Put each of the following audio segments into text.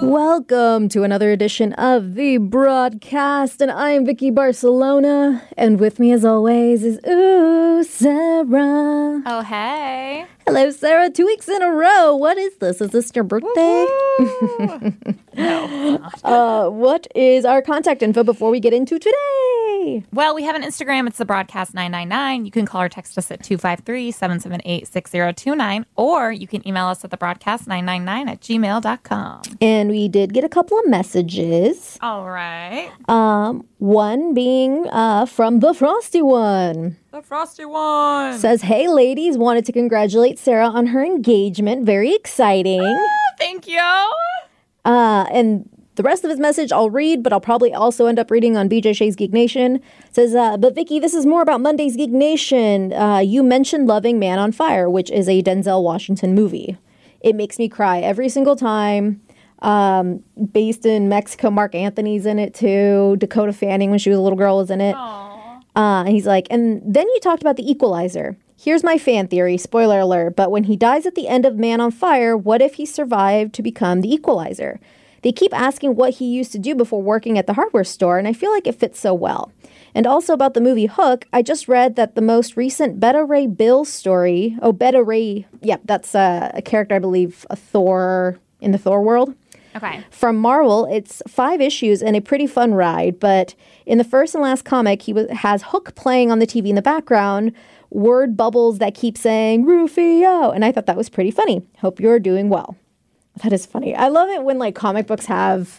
Welcome to another edition of the broadcast, and I'm Vicky Barcelona, and with me as always is Sarah. Oh, hey. Hello, Sarah. 2 weeks in a row. What is this? Is this your birthday? No. What is our contact info before we get into today? Well, we have an Instagram. It's the broadcast 999. You can call or text us at 253-778-6029, or you can email us at thebroadcast999@gmail.com. And we did get a couple of messages. All right. One being from the Frosty One. The Frosty One. Says, hey, ladies, wanted to congratulate Sarah on her engagement. Very exciting. Thank you. And the rest of his message I'll read, but I'll probably also end up reading on BJ Shea's Geek Nation. Says, but Vicky, this is more about Monday's Geek Nation. You mentioned loving Man on Fire, which is a Denzel Washington movie. It makes me cry every single time. Based in Mexico, Mark Anthony's in it too. Dakota Fanning, when she was a little girl, was in it. And he's like, and then you talked about The Equalizer. Here's my fan theory, spoiler alert, but when he dies at the end of Man on Fire, what if he survived to become the Equalizer? They keep asking what he used to do before working at the hardware store, and I feel like it fits so well. And also about the movie Hook, I just read that the most recent Beta Ray Bill story, Beta Ray, that's a character, I believe, a Thor in the Thor world. Okay. From Marvel, it's 5 issues and a pretty fun ride, but in the first and last comic, has Hook playing on the TV in the background, word bubbles that keep saying, Rufio, and I thought that was pretty funny. Hope you're doing well. That is funny. I love it when like comic books have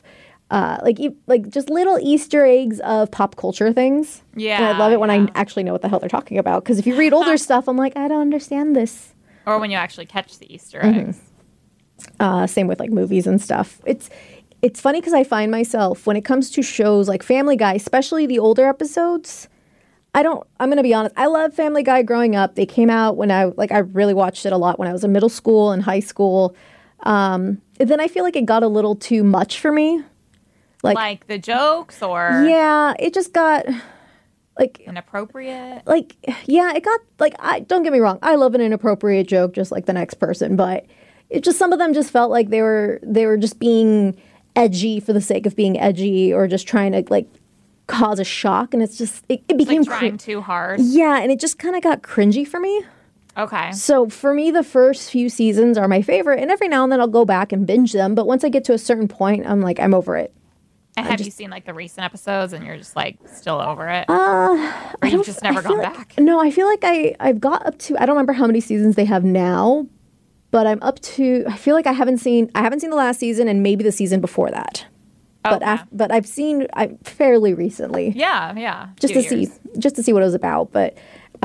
just little Easter eggs of pop culture things. Yeah. And I love it when I actually know what the hell they're talking about, because if you read older stuff, I'm like, I don't understand this. Or when you actually catch the Easter eggs. Same with like movies and stuff. It's funny because I find myself when it comes to shows like Family Guy, especially the older episodes, I'm going to be honest. I love Family Guy growing up. They came out when I really watched it a lot when I was in middle school and high school. And then I feel like it got a little too much for me. Like the jokes or? Yeah, it just got like inappropriate. Like, yeah, it got like, don't get me wrong. I love an inappropriate joke just like the next person, but it just, some of them just felt like they were just being edgy for the sake of being edgy, or just trying to like cause a shock. And it's just, it became like trying too hard. Yeah. And it just kind of got cringy for me. Okay. So for me, the first few seasons are my favorite. And every now and then I'll go back and binge them. But once I get to a certain point, I'm like, I'm over it. And have you seen like the recent episodes and you're just like still over it? Or you've just never gone back? No, I feel like I've got up to, I don't remember how many seasons they have now, but I'm up to, I feel like I haven't seen the last season and maybe the season before that. Okay. But I've seen fairly recently. Yeah. Just to see what it was about. But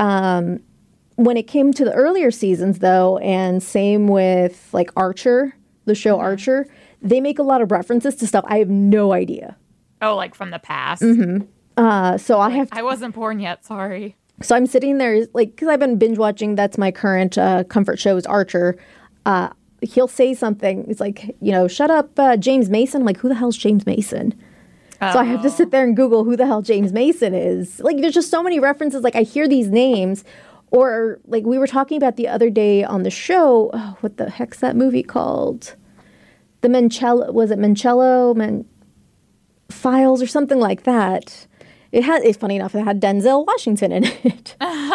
when it came to the earlier seasons though, and same with like Archer, the show Archer, they make a lot of references to stuff I have no idea. Oh, like from the past? Mm-hmm. So I wasn't born yet, sorry. So I'm sitting there, like, because I've been binge watching, that's my current comfort show is Archer. He'll say something, it's like, shut up, James Mason. I'm like, who the hell's James Mason? Oh. So I have to sit there and Google who the hell James Mason is. Like, there's just so many references. Like, I hear these names. Or, like, we were talking about the other day on the show, what the heck's that movie called? The Mancello Files or something like that. It's funny enough, it had Denzel Washington in it.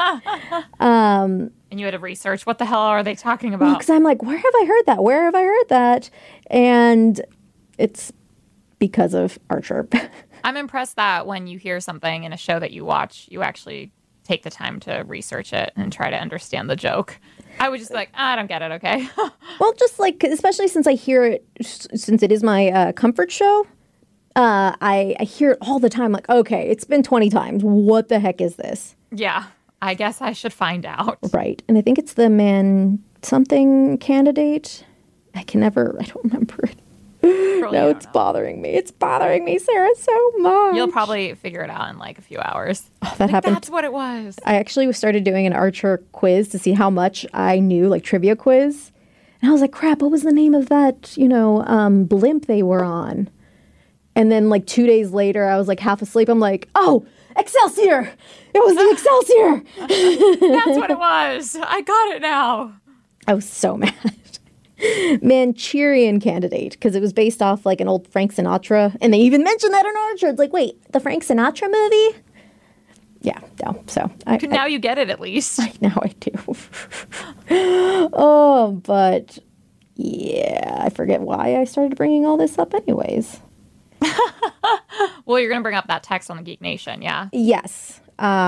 And you had to research, what the hell are they talking about? Because I'm like, where have I heard that? And it's because of Archer. I'm impressed that when you hear something in a show that you watch, you actually take the time to research it and try to understand the joke. I would just be like, I don't get it, okay? Well, just like, especially since I hear it, since it is my comfort show, I hear it all the time, like, okay, it's been 20 times. What the heck is this? Yeah, I guess I should find out. Right. And I think it's the Man Something Candidate. I don't remember it. No, it's bothering me. It's bothering me, Sarah, so much. You'll probably figure it out in like a few hours. Oh, that happened. That's what it was. I actually started doing an Archer quiz to see how much I knew, like trivia quiz. And I was like, crap, what was the name of that, blimp they were on? And then like 2 days later, I was like half asleep. I'm like, oh, Excelsior! It was the Excelsior! That's what it was. I got it now. I was so mad. Manchurian Candidate, because it was based off like an old Frank Sinatra, and they even mentioned that in Archer. It's like, wait, the Frank Sinatra movie? Yeah, no. So now you get it at least. Now I do. Oh, but yeah, I forget why I started bringing all this up anyways. Well, you're going to bring up that text on the Geek Nation, yeah? Yes.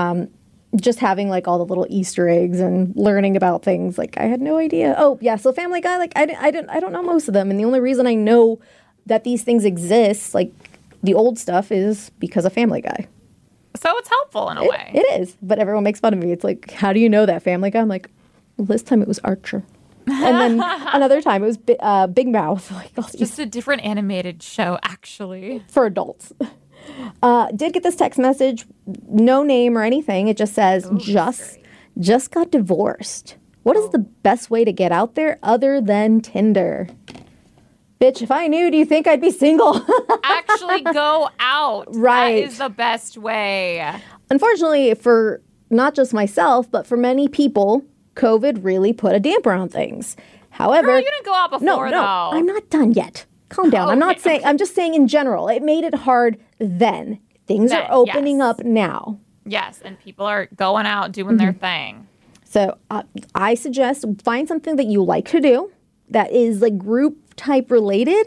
Just having like all the little Easter eggs and learning about things like I had no idea. Oh, yeah, so Family Guy, like I don't know most of them, and the only reason I know that these things exist, like the old stuff, is because of Family Guy. So it's helpful in a way. It is, but everyone makes fun of me. It's like, how do you know that, Family Guy? I'm like, well, this time it was Archer. And then another time it was Big Mouth. Like, just a different animated show, actually. For adults. Did get this text message, no name or anything. It just says, just got divorced. What is the best way to get out there other than Tinder? Bitch, if I knew, do you think I'd be single? Actually go out. Right. That is the best way. Unfortunately, for not just myself, but for many people, COVID really put a damper on things. However, Girl, you didn't go out before, no, though. I'm not done yet. Calm down. I'm not saying, I'm just saying in general, it made it hard then. Things are opening up now. Yes, and people are going out doing their thing. So I suggest find something that you like to do that is like group type related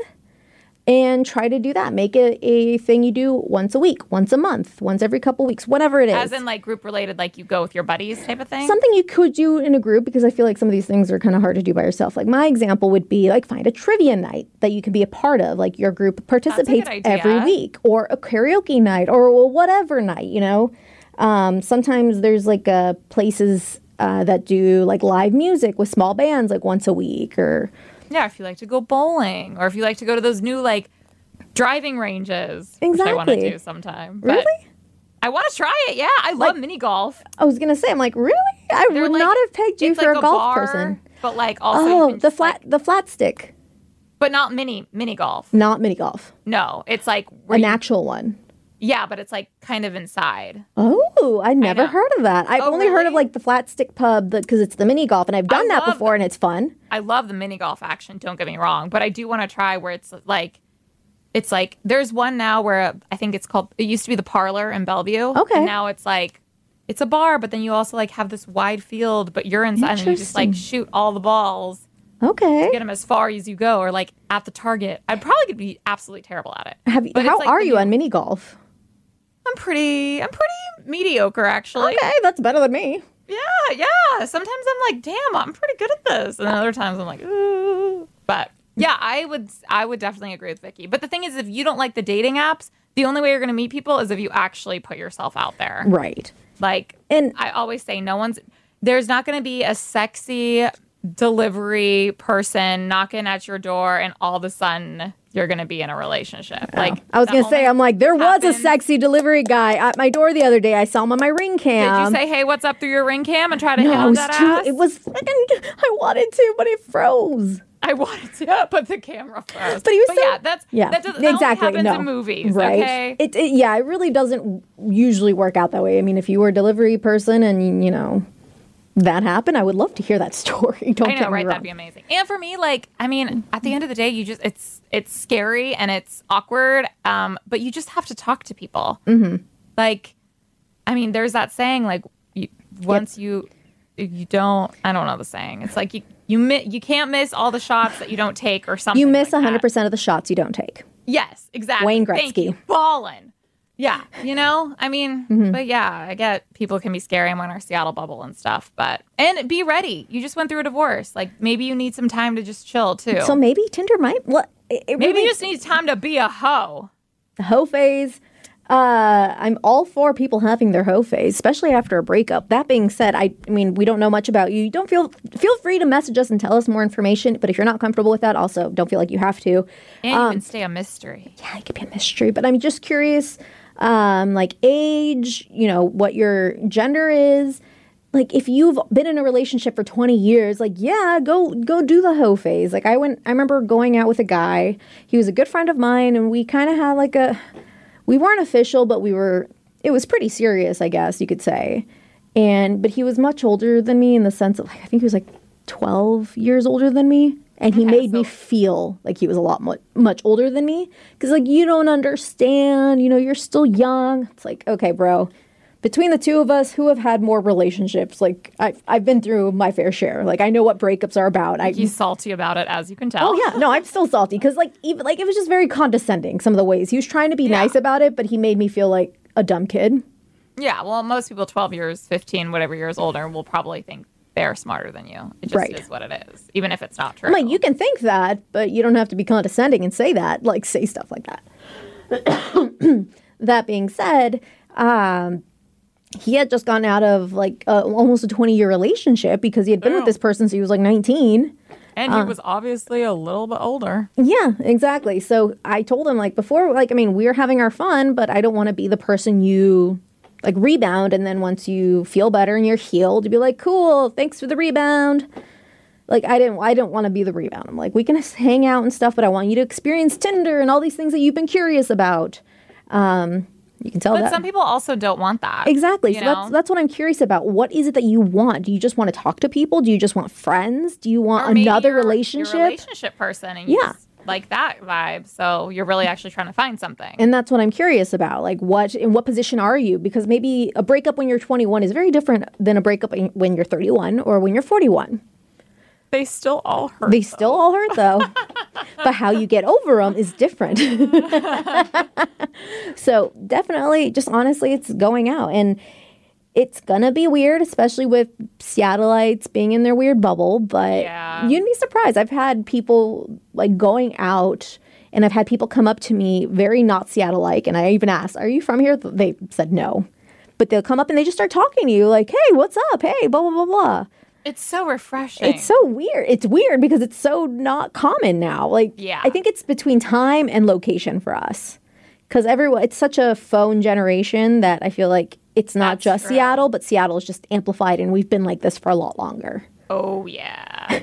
and try to do that. Make it a thing you do once a week, once a month, once every couple weeks, whatever it is. As in like group related, like you go with your buddies type of thing? Something you could do in a group, because I feel like some of these things are kind of hard to do by yourself. Like my example would be like find a trivia night that you can be a part of. Like your group participates every week, or a karaoke night, or whatever night, you know. Sometimes there's like places that do like live music with small bands like once a week, or... Yeah, if you like to go bowling, or if you like to go to those new, like, driving ranges. Exactly. Which I want to do sometime. But really? I want to try it, yeah. I love mini golf. I was going to say, I'm like, really? I would not have pegged you for a golf person. But, like, also the flat stick. But not mini golf. Not mini golf. No, it's like... An actual one. Yeah, but it's, like, kind of inside. Oh, I never heard of that. I've only heard of, like, the flat stick pub, because it's the mini golf, and I've done that before, and it's fun. I love the mini golf action, don't get me wrong, but I do want to try where it's like, there's one now where I think it used to be the Parlor in Bellevue. Okay. And now it's like, it's a bar, but then you also, like, have this wide field, but you're inside, and you just, like, shoot all the balls. Okay. To get them as far as you go, or, like, at the target. I'd probably be absolutely terrible at it. How are you on mini golf? I'm pretty mediocre, actually. Okay, that's better than me. Yeah. Sometimes I'm like, damn, I'm pretty good at this. And then other times I'm like, ooh. But yeah, I would definitely agree with Vicky. But the thing is, if you don't like the dating apps, the only way you're going to meet people is if you actually put yourself out there. Right. Like, and I always say, there's not going to be a sexy delivery person knocking at your door and all of a sudden you're going to be in a relationship. Oh. Like, I was going to say, I'm like, there was a sexy delivery guy at my door the other day. I saw him on my Ring Cam. Did you say, hey, what's up through your Ring Cam and try to hit on that ass? It was fucking, I wanted to, but it froze. I wanted to, but the camera froze. But he was that exactly. only happens in movies, right? Okay? It really doesn't usually work out that way. I mean, if you were a delivery person and, you know, that happened, I would love to hear that story. Don't get me wrong. That'd be amazing. And for me, like, I mean, at the end of the day, it's scary and it's awkward, but you just have to talk to people. Mm-hmm. Like, I mean, there's that saying, like, once you don't, I don't know the saying. It's like you can't miss all the shots that you don't take or something. You miss like 100% of the shots you don't take. Yes, exactly. Wayne Gretzky. Thank you. Ballin'. Yeah, you know, I mean, but yeah, I get people can be scary. I'm in our Seattle bubble and stuff, and be ready. You just went through a divorce. Like, maybe you need some time to just chill too. So maybe Tinder might, maybe you just need time to be a hoe. The hoe phase. I'm all for people having their hoe phase, especially after a breakup. That being said, I mean, we don't know much about you. Don't feel free to message us and tell us more information. But if you're not comfortable with that, also don't feel like you have to. And you can stay a mystery. Yeah, it could be a mystery. But I'm just curious, like age, you know, what your gender is. Like, if you've been in a relationship for 20 years, like, yeah, go do the hoe phase. Like, I remember going out with a guy. He was a good friend of mine, and we kind of had like we weren't official, but it was pretty serious, I guess you could say. But he was much older than me in the sense of, like, I think he was like 12 years older than me. And he Okay, made me so- feel like he was a lot much older than me. Because, like, you don't understand. You're still young. It's like, okay, bro. Between the two of us, who have had more relationships? Like, I've been through my fair share. Like, I know what breakups are about. He's salty about it, as you can tell. Oh yeah, no, I'm still salty because even it was just very condescending. Some of the ways he was trying to be nice about it, but he made me feel like a dumb kid. Yeah, well, most people 12 years, 15, whatever years older will probably think they're smarter than you. It just is what it is, even if it's not true. I'm like, you can think that, but you don't have to be condescending and say that. Like, say stuff like that. That being said, he had just gotten out of like almost a 20-year relationship because he had been with this person since he was like 19. And he was obviously a little bit older. Yeah, exactly. So I told him, like, before, like, I mean, we're having our fun, but I don't want to be the person you like rebound. And then once you feel better and you're healed, you'd be like, cool, thanks for the rebound. Like, I didn't want to be the rebound. I'm like, we can hang out and stuff, but I want you to experience Tinder and all these things that you've been curious about. You can tell that. But some people also don't want that. Exactly. So that's what I'm curious about. What is it that you want? Do you just want to talk to people? Do you just want friends? Do you want another relationship? You're a relationship person, and you just like that vibe. So you're really actually trying to find something. And that's what I'm curious about. Like, in what position are you? Because maybe a breakup when you're 21 is very different than a breakup when you're 31 or when you're 41. They still all hurt. They still all hurt, though. But how you get over them is different. So definitely, just honestly, it's going out. And it's going to be weird, especially with Seattleites being in their weird bubble. But you'd be surprised. I've had people like going out, and I've had people come up to me very not Seattle-like. And I even asked, are you from here? They said no. But they'll come up and they just start talking to you like, hey, what's up? Hey, blah, blah, blah, blah. It's so refreshing. It's so weird. It's weird because it's so not common now. Like, I think it's between time and location for us. Because it's such a phone generation that I feel like it's not just true. Seattle, but Seattle is just amplified, and we've been like this for a lot longer. Oh, yeah.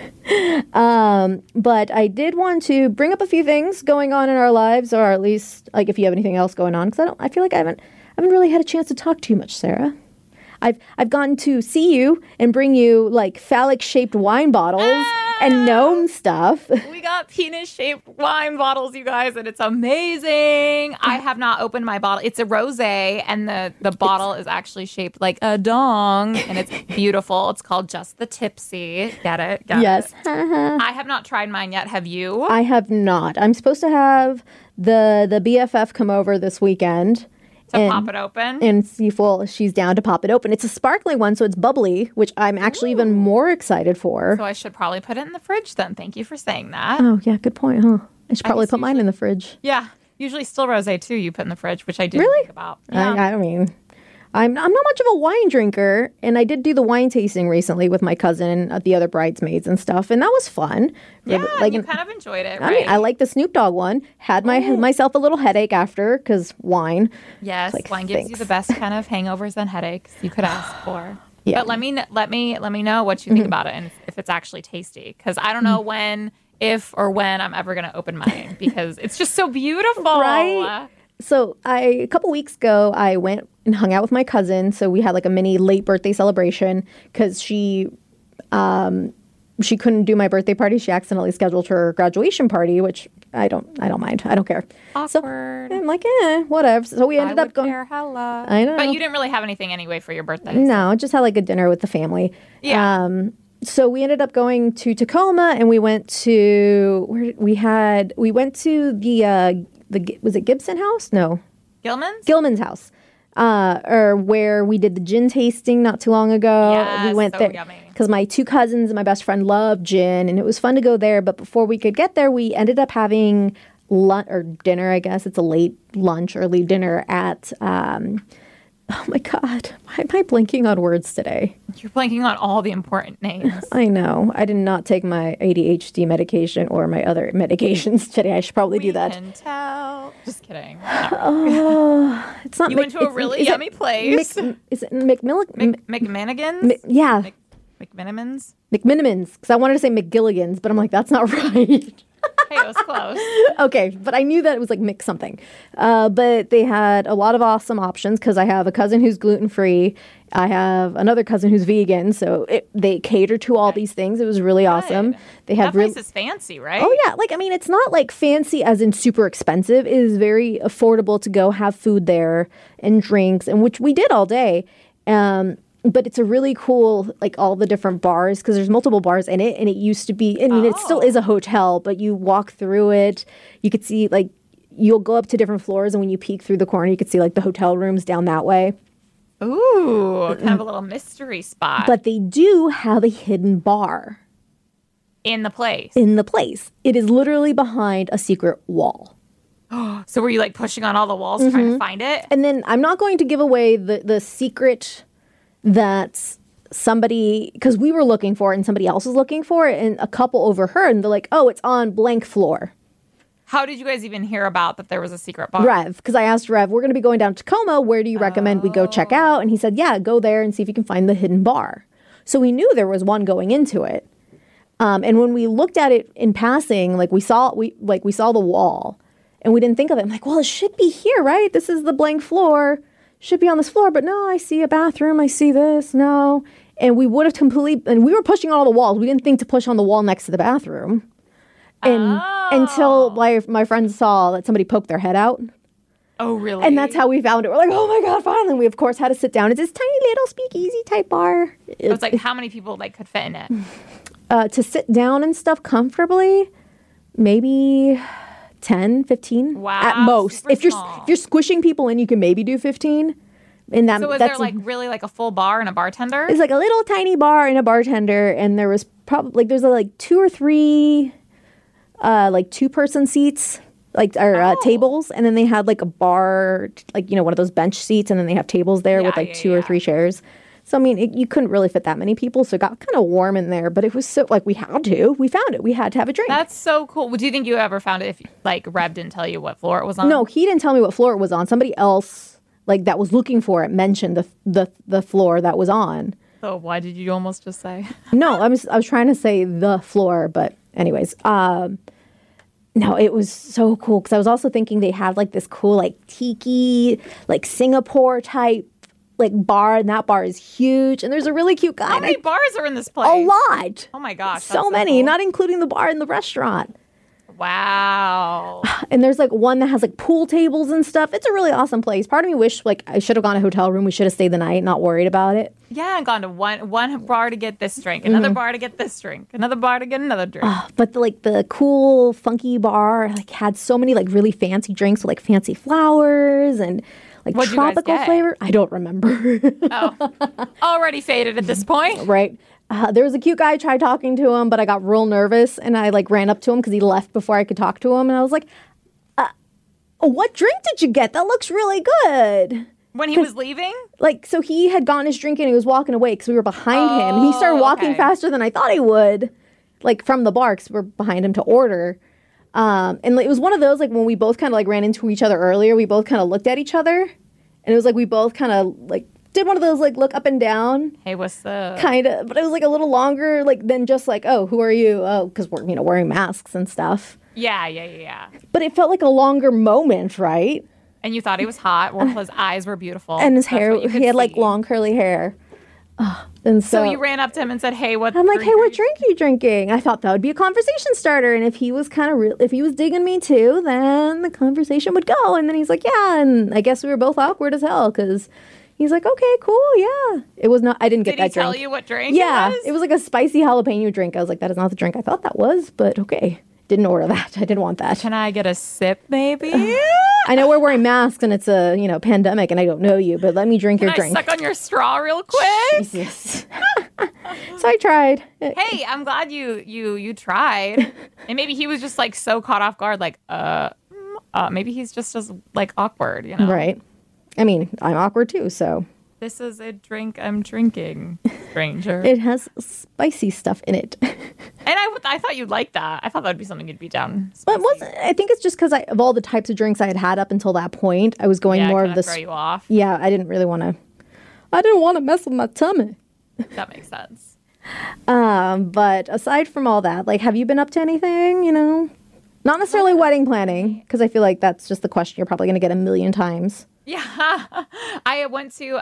But I did want to bring up a few things going on in our lives, or at least, like, if you have anything else going on, because I feel like I haven't really had a chance to talk too much, Sarah. I've gotten to see you and bring you like phallic-shaped wine bottles and gnome stuff. We got penis-shaped wine bottles, you guys, and it's amazing. I have not opened my bottle. It's a rosé, and the bottle is actually shaped like a dong, and it's beautiful. It's called Just the Tipsy. Get it? Yes. I have not tried mine yet. Have you? I have not. I'm supposed to have the BFF come over this weekend. Pop it open? And see if she's down to pop it open. It's a sparkling one, so it's bubbly, which I'm actually even more excited for. So I should probably put it in the fridge then. Thank you for saying that. Oh, yeah, good point, huh? I should probably put mine in the fridge. Yeah. Usually still rosé, too, you put in the fridge, which I didn't think about. Yeah. I mean, I'm not much of a wine drinker, and I did do the wine tasting recently with my cousin and the other bridesmaids and stuff, and that was fun. Yeah, you kind of enjoyed it, right? I mean, I like the Snoop Dogg one. Had myself a little headache after, because wine. Yes, wine gives you the best kind of hangovers and headaches you could ask for. Yeah. But let me know what you think about it and if it's actually tasty, because I don't know if or when I'm ever going to open mine, because it's just so beautiful. Right? So a couple weeks ago, I went and hung out with my cousin. So we had like a mini late birthday celebration because she couldn't do my birthday party. She accidentally scheduled her graduation party, which I don't mind. I don't care. Awkward. So I'm like, whatever. So we ended up going. Hella. I know. But you didn't really have anything anyway for your birthday. No, just had like a dinner with the family. Yeah. So we ended up going to Tacoma, and we went to was it Gibson House? No. Gilman's house. Or where we did the gin tasting not too long ago. Yes, we went so there yummy. because my two cousins and my best friend love gin, and it was fun to go there. But before we could get there, we ended up having lunch or dinner. I guess it's a late lunch, early dinner at. Oh my God, why am I blanking on words today? You're blanking on all the important names. I know. I did not take my ADHD medication or my other medications today. I should probably do that. We can tell. Just kidding. Oh, it's not. You went to a really yummy place. Is it McMilligan's? Yeah. McMinimans? McMinimans. Because I wanted to say McGilligan's, but I'm like, that's not right. Hey, it was close. Okay, but I knew that it was like mix something. But they had a lot of awesome options because I have a cousin who's gluten-free. I have another cousin who's vegan, so they cater to all these things. It was really awesome. They That had place is fancy, right? Oh yeah, like I mean, it's not like fancy as in super expensive. It is very affordable to go have food there and drinks, and which we did all day. But it's a really cool, like all the different bars because there's multiple bars in it, and it used to be. I mean, it still is a hotel, but you walk through it, you could see like you'll go up to different floors, and when you peek through the corner, you could see like the hotel rooms down that way. Ooh, kind of a little mystery spot. But they do have a hidden bar in the place. in the place. It is literally behind a secret wall. So were you like pushing on all the walls trying to find it? And then I'm not going to give away the secret that somebody, because we were looking for it and somebody else was looking for it, and a couple overheard, and they're like, oh, it's on blank floor. How did you guys even hear about that there was a secret bar? Rev, because I asked Rev, we're going to be going down to Tacoma. Where do you recommend we go check out? And he said, yeah, go there and see if you can find the hidden bar. So we knew there was one going into it. And when we looked at it in passing, like we saw the wall, and we didn't think of it. I'm like, well, it should be here, right? This is the blank floor. Should be on this floor. But no, I see a bathroom. I see this. No. And we would have and we were pushing on all the walls. We didn't think to push on the wall next to the bathroom. And until my friends saw that somebody poked their head out. Oh, really? And that's how we found it. We're like, oh my God, finally. We, of course, had to sit down. It's this tiny little speakeasy type bar. It was like how many people like could fit in it? To sit down and stuff comfortably, maybe 10, 15 Wow, at most. super If you're small. squishing people in, you can maybe do 15. And that, So was there like really like a full bar and a bartender? it's like a little tiny bar and a bartender, and there was probably like there's like 2 or 3 like 2-person seats, like or tables, and then they had like a bar, like one of those bench seats, and then they have tables there with like 2 or 3 chairs. So I mean, you couldn't really fit that many people, so it got kind of warm in there. But it was so like we found it. We had to have a drink. That's so cool. Do you think you ever found it if like Rev didn't tell you what floor it was on? No, he didn't tell me what floor it was on. Somebody else like that was looking for it mentioned the floor that was on. So why did you almost just say? No, I was trying to say the floor, but anyways, no, it was so cool because I was also thinking they had like this cool like tiki, like Singapore type like bar, and that bar is huge, and there's a really cute guy. How many bars are in this place? A lot. Oh my gosh. So many, not including the bar in the restaurant. Wow. And there's like one that has like pool tables and stuff. It's a really awesome place. Part of me wish like I should have gone to a hotel room. We should have stayed the night, not worried about it. Yeah, and gone to one bar to get this drink, another bar to get this drink, another bar to get another drink. But the cool, funky bar like had so many like really fancy drinks with like fancy flowers and like What'd you guys tropical get? flavor. I don't remember. Already faded at this point. Right. There was a cute guy. I tried talking to him, but I got real nervous, and I like ran up to him because he left before I could talk to him, and I was like, "What drink did you get? That looks really good." When he was leaving? Like, so he had gotten his drink and he was walking away because we were behind him, and he started walking faster than I thought he would, like from the bar because we're behind him to order. And like, it was one of those like when we both kind of like ran into each other earlier, we both kind of looked at each other, and it was like we both kind of like did one of those like look up and down. Hey, what's up? Kind of, but it was like a little longer like than just like, oh, who are you? Oh, because we're wearing masks and stuff. Yeah. But it felt like a longer moment, right? And you thought he was hot. Well, his eyes were beautiful. And his That's hair, what you could he had like see. long curly hair. And So you ran up to him and said, "Hey, what?" I'm like, hey, are what you-" drink are you drinking? I thought that would be a conversation starter. And if he was kind of if he was digging me too, then the conversation would go. And then he's like, yeah. And I guess we were both awkward as hell because he's like, okay, cool, yeah. It was not, I didn't get Did he that drink. tell you what drink? Yeah, it it was like a spicy jalapeno drink. I was like, that is not the drink I thought that was, but okay. Didn't order that. I didn't want that. Can I get a sip, maybe? I know we're wearing masks and it's a pandemic and I don't know you, but let me drink your Can I drink. suck on your straw real quick? Jesus. So I tried. Hey, I'm glad you tried. And maybe he was just like so caught off guard, like, maybe he's just as like awkward, Right. I mean, I'm awkward too, so. This is a drink I'm drinking, stranger. It has spicy stuff in it. And I thought you'd like that. I thought that would be something you'd be down. But I think it's just because of all the types of drinks I had up until that point. I was going more of the this. throw you off. Yeah, I didn't want to mess with my tummy. That makes sense. But aside from all that, like, have you been up to anything, Not necessarily wedding planning, because I feel like that's just the question you're probably going to get a million times. Yeah. I went to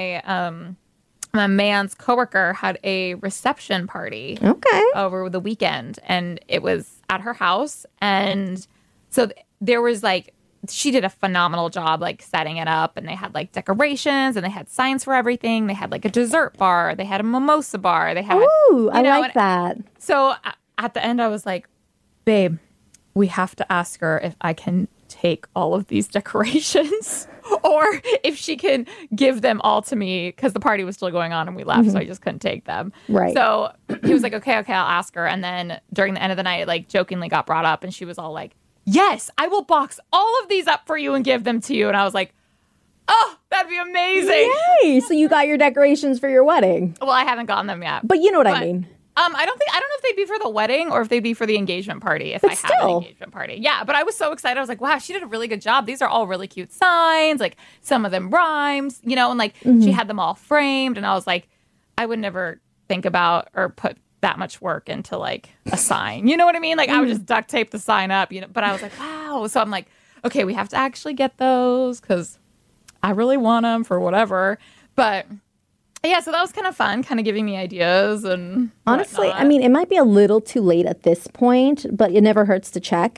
my man's coworker had a reception party over the weekend, and it was at her house. And so there was like, she did a phenomenal job like setting it up, and they had like decorations and they had signs for everything. They had like a dessert bar. They had a mimosa bar. They had, Ooh, I like that. So at the end I was like, babe, we have to ask her if I can take all of these decorations or if she can give them all to me, because the party was still going on and we left, so I just couldn't take them. Right. So he was like, okay, I'll ask her. And then during the end of the night, it like jokingly got brought up, and she was all like, yes, I will box all of these up for you and give them to you. And I was like, oh, that'd be amazing. Yay! So you got your decorations for your wedding. Well, I haven't gotten them yet. But you know what I mean. I don't know if they'd be for the wedding or if they'd be for the engagement party. If I had an engagement party. Yeah, but I was so excited. I was like, wow, she did a really good job. These are all really cute signs. Like some of them rhymes, you know, and like she had them all framed. And I was like, I would never think about or put that much work into like a sign. You know what I mean? Like I would just duct tape the sign up, you know, but I was like, wow. So I'm like, okay, we have to actually get those because I really want them for whatever. But yeah, so that was kind of fun, kind of giving me ideas and honestly, whatnot. I mean, it might be a little too late at this point, but it never hurts to check.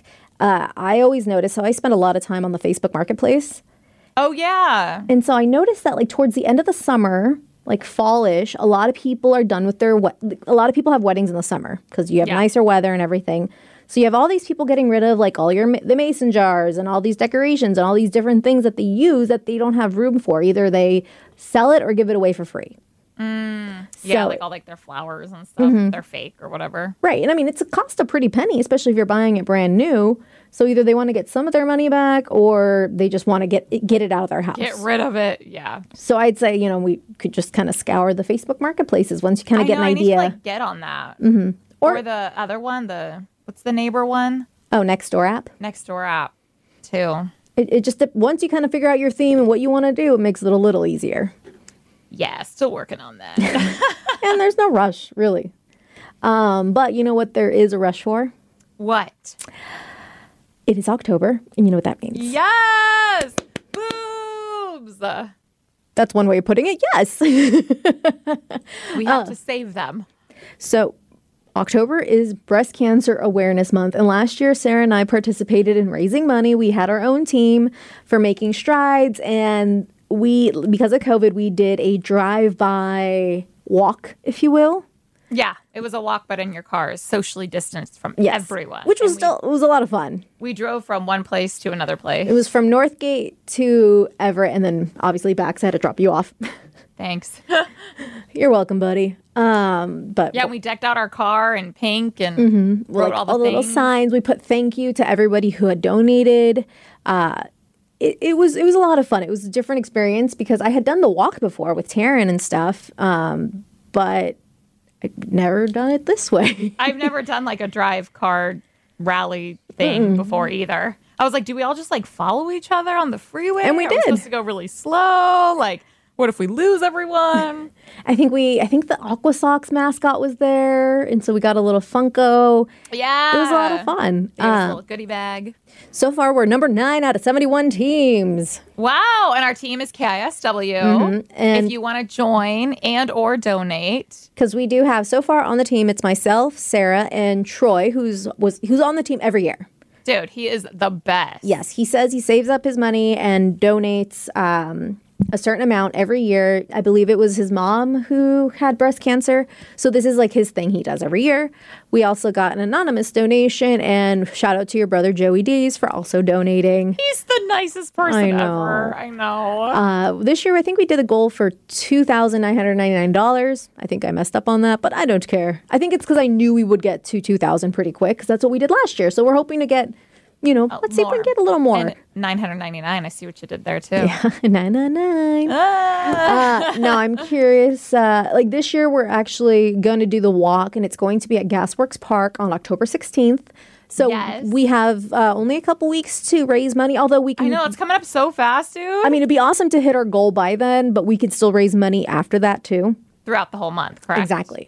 I always notice, so I spend a lot of time on the Facebook Marketplace. Oh, yeah. And so I noticed that like towards the end of the summer, like fallish, a lot of people are done with a lot of people have weddings in the summer because you have nicer weather and everything. So you have all these people getting rid of like all the mason jars and all these decorations and all these different things that they use that they don't have room for. Either they sell it or give it away for free. Yeah, like all like their flowers and stuff. They're fake or whatever. Right. And I mean, it's a cost a pretty penny, especially if you're buying it brand new. So either they want to get some of their money back or they just want to get it out of their house. Get rid of it. Yeah. So I'd say, you know, we could just kind of scour the Facebook marketplaces once you kind of get an idea. I need to like get on that. Or the other one, what's the neighbor one? Oh, Nextdoor app. Nextdoor app too. It just, once you kind of figure out your theme and what you want to do, it makes it a little easier. Yeah, still working on that. And there's no rush, really. But you know what there is a rush for? What? It is October, and you know what that means. Yes! Boobs! That's one way of putting it, yes. We have to save them. So October is Breast Cancer Awareness Month, and last year Sarah and I participated in raising money. We had our own team for Making Strides, and because of COVID, we did a drive-by walk, if you will. Yeah, it was a walk, but in your cars, socially distanced from everyone. Which was it was a lot of fun. We drove from one place to another place. It was from Northgate to Everett, and then obviously back, so I had to drop you off. Thanks. You're welcome, buddy. But yeah, we decked out our car in pink and wrote all the little signs. We put thank you to everybody who had donated. It was a lot of fun. It was a different experience because I had done the walk before with Taryn and stuff, but I've never done it this way. I've never done like a drive car rally thing before either. I was like, do we all just like follow each other on the freeway? And we Are did. We supposed to go really slow? Like, what if we lose everyone? I think the Aqua Sox mascot was there, and so we got a little Funko. Yeah. It was a lot of fun. It was a little goodie bag. So far, we're number 9 out of 71 teams. Wow. And our team is KISW. And if you want to join and or donate. Because we do have, so far on the team, it's myself, Sarah, and Troy, who's on the team every year. Dude, he is the best. Yes. He says he saves up his money and donates a certain amount every year. I believe it was his mom who had breast cancer. So this is like his thing he does every year. We also got an anonymous donation, and shout out to your brother Joey Dees for also donating. He's the nicest person ever. I know. This year, I think we did a goal for $2,999. I think I messed up on that, but I don't care. I think it's because I knew we would get to $2,000 pretty quick because that's what we did last year. So we're hoping to get, let's see if we can get a little more. And $999. I see what you did there too. Yeah, 999. No, I'm curious. Like this year, we're actually going to do the walk, and it's going to be at Gasworks Park on October 16th. So we have only a couple weeks to raise money, although we can. I know, it's coming up so fast, dude. I mean, it'd be awesome to hit our goal by then, but we could still raise money after that too. Throughout the whole month, correct? Exactly.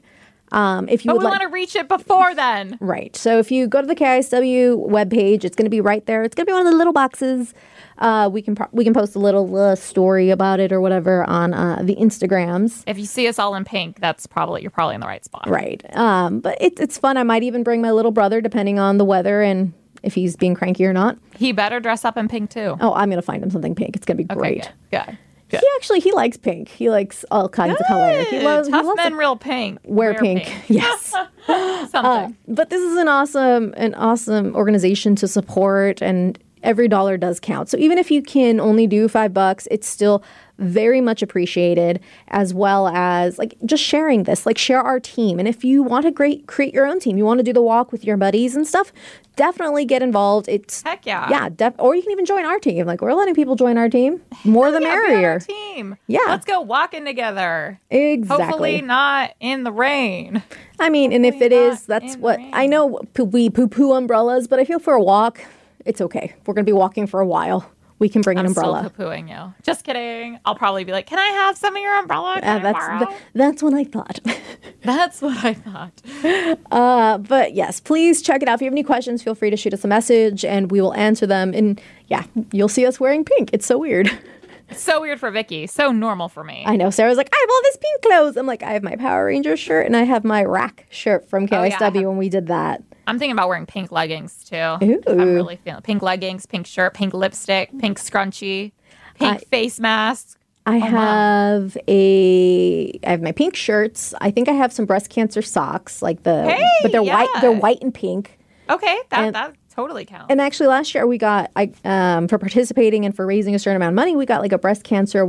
If you But would we like, want to reach it before then. right. So if you go to the KISW webpage, it's going to be right there. It's going to be one of the little boxes. We can post a little story about it or whatever on the Instagrams. If you see us all in pink, you're probably in the right spot. Right. But it's fun. I might even bring my little brother, depending on the weather and if he's being cranky or not. He better dress up in pink too. Oh, I'm going to find him something pink. It's going to be great. Okay, good. He likes pink. He likes all kinds of color. He loves men real pink. wear pink. Yes. Something. But this is an awesome organization to support, and every dollar does count. So even if you can only do $5, it's still very much appreciated, as well as like just sharing this, like share our team. And if you want to create your own team, you want to do the walk with your buddies and stuff, definitely get involved. It's heck yeah. Yeah. Or you can even join our team. Like, we're letting people join our team. More the merrier. Be on our team. Yeah. Let's go walking together. Exactly. Hopefully not in the rain. I mean, and if it is, that's what I know. We poo umbrellas, but I feel for a walk, it's okay. We're going to be walking for a while. We can bring an umbrella. I'm still poo-pooing you. Just kidding. I'll probably be like, can I have some of your umbrella? That's what I thought. That's what I thought. But yes, please check it out. If you have any questions, feel free to shoot us a message and we will answer them. And yeah, you'll see us wearing pink. It's so weird. It's so weird for Vicky. So normal for me. I know. Sarah's like, I have all this pink clothes. I'm like, I have my Power Ranger shirt and I have my rack shirt from KSW when we did that. I'm thinking about wearing pink leggings too. Ooh. I'm really feeling pink leggings, pink shirt, pink lipstick, pink scrunchie, pink face mask. I have my pink shirts. I think I have some breast cancer socks, but they're white. They're white and pink. Okay, that totally counts. And actually, last year we got for participating and for raising a certain amount of money, we got like a breast cancer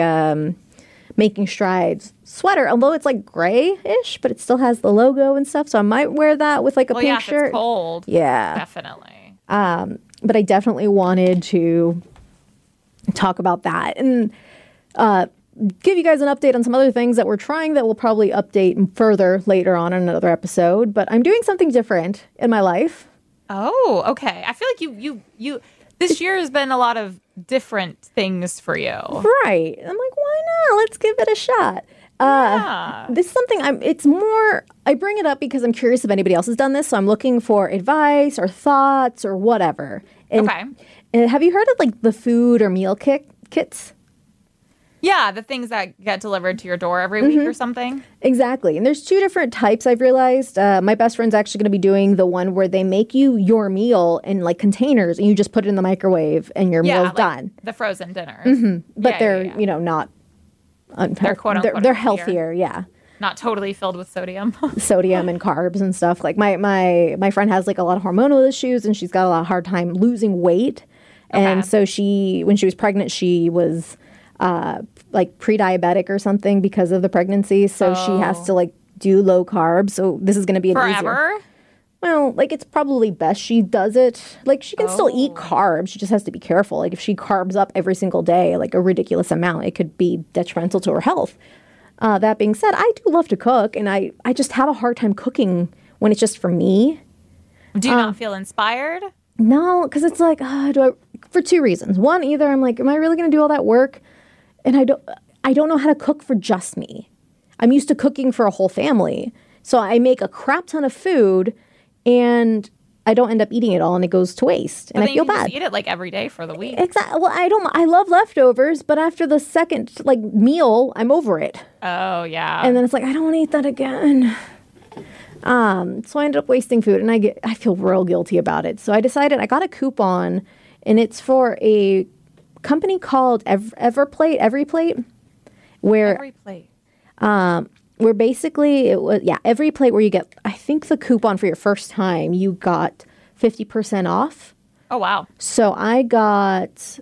Making Strides sweater, although it's like grayish, but it still has the logo and stuff. So I might wear that with like a pink shirt. It's cold. Yeah, definitely. But I definitely wanted to talk about that and give you guys an update on some other things that we're trying that we'll probably update further later on in another episode. But I'm doing something different in my life. Oh, okay. I feel like you this year has been a lot of different things for you. Right. I'm like, why not? Let's give it a shot. This is something I bring it up because I'm curious if anybody else has done this. So I'm looking for advice or thoughts or whatever. And, okay. And have you heard of like the food or meal kits? Yeah, the things that get delivered to your door every week or something. Exactly. And there's two different types I've realized. My best friend's actually going to be doing the one where they make you your meal in like containers and you just put it in the microwave and your meal's done. The frozen dinners. Mm-hmm. But they're, not... They're quote unquote they're healthier, yeah. Not totally filled with sodium. Sodium and carbs and stuff. Like my friend has like a lot of hormonal issues and she's got a lot of hard time losing weight. Okay. And so when she was pregnant, she was like pre-diabetic or something because of the pregnancy. So she has to like do low carbs. So this is going to be forever. Well, like it's probably best she does it. Like she can still eat carbs. She just has to be careful. Like if she carbs up every single day, like a ridiculous amount, it could be detrimental to her health. That being said, I do love to cook, and I just have a hard time cooking when it's just for me. Do you not feel inspired? No, because it's like, for two reasons. One, either I'm like, am I really going to do all that work? And I don't know how to cook for just me. I'm used to cooking for a whole family. So I make a crap ton of food and I don't end up eating it all and it goes to waste. And I feel bad. Just eat it like every day for the week. Exactly. Well, I love leftovers, but after the second like meal, I'm over it. Oh, yeah. And then it's like, I don't want to eat that again. So I ended up wasting food and I feel real guilty about it. So I decided I got a coupon and it's for a company called EveryPlate, where where basically it was EveryPlate, where you get, I think the coupon for your first time you got 50% off. Oh wow. So I got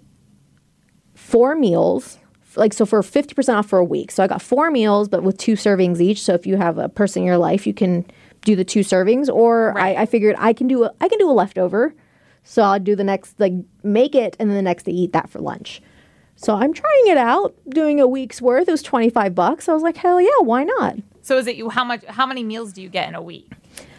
4 meals, so for 50% off for a week. So I got 4 meals but with 2 servings each. So if you have a person in your life, you can do the 2 servings, or I figured I can do a leftover. So I'll do the next, make it, and then the next day eat that for lunch. So I'm trying it out, doing a week's worth. It was $25. I was like, hell yeah, why not? So is it how many meals do you get in a week?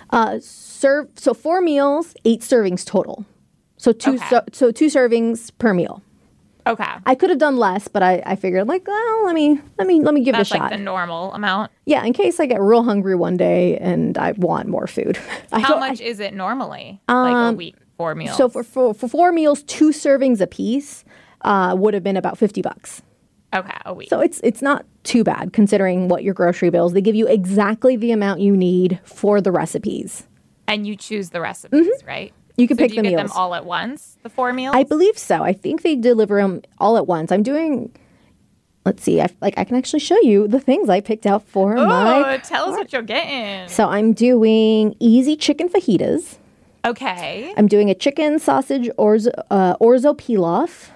So 4 meals, 8 servings total. So 2 servings per meal. Okay. I could have done less, but I figured like, well, let me give That's it a shot. like the normal amount. Yeah, in case I get real hungry one day and I want more food. How much is it normally? Like a week, 4 meals? So for 4 meals, 2 servings apiece would have been about $50. Okay, a week. So it's not too bad considering what your grocery bills. They give you exactly the amount you need for the recipes. And you choose the recipes, right? You can pick do the you get meals. them all at once, the 4 meals? I believe so. I think they deliver them all at once. I'm doing. Let's see. I can actually show you the things I picked out for my. Tell us what you're getting. So I'm doing easy chicken fajitas. Okay. I'm doing a chicken sausage orzo pilaf,